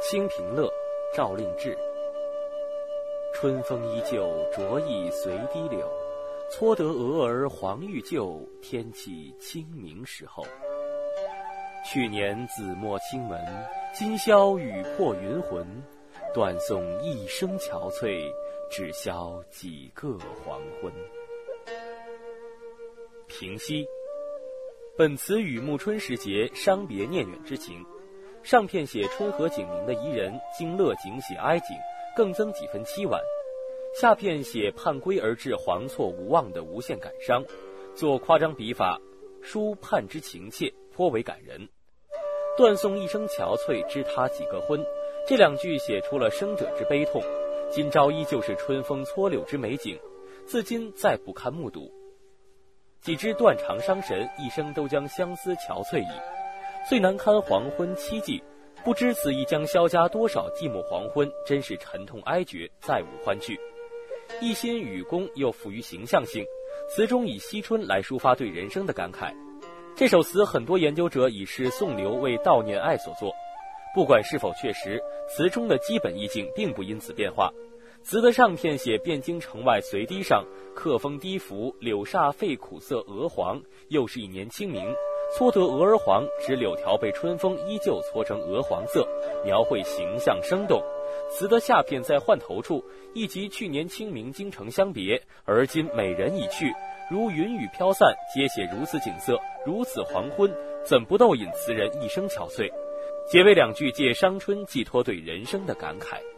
清平乐，赵令志。春风依旧，着意随堤流。搓得蛾儿黄欲救，天气清明时候。去年紫陌青门，今宵雨破云魂。断送一生憔悴，只消几个黄昏。平息。本词与暮春时节伤别念远之情，上片写春和景明的宜人，经乐景写哀景，更增几分凄婉；下片写盼归而至惶错无望的无限感伤，做夸张笔法，抒盼之情切，颇为感人。断送一生憔悴，知他几个婚，这两句写出了生者之悲痛。今朝依旧是春风搓柳之美景，自今再不堪目睹。几知断肠伤神，一生都将相思憔悴矣。最难堪黄昏凄寂，不知此意将消加多少寂寞黄昏，真是沉痛哀绝，再无欢聚。一心语工又富于形象性，词中以惜春来抒发对人生的感慨。这首词很多研究者以是宋刘为悼念爱所作，不管是否确实，词中的基本意境并不因此变化。词的上片写汴京城外随堤上，客风低拂，柳煞费苦色鹅黄，又是一年清明，搓得鹅儿黄，指柳条被春风依旧搓成鹅黄色，描绘形象生动。词的下片在换头处，亦即去年清明京城相别，而今美人已去，如云雨飘散，皆写如此景色，如此黄昏，怎不逗引词人一生憔悴？结尾两句借伤春寄托对人生的感慨。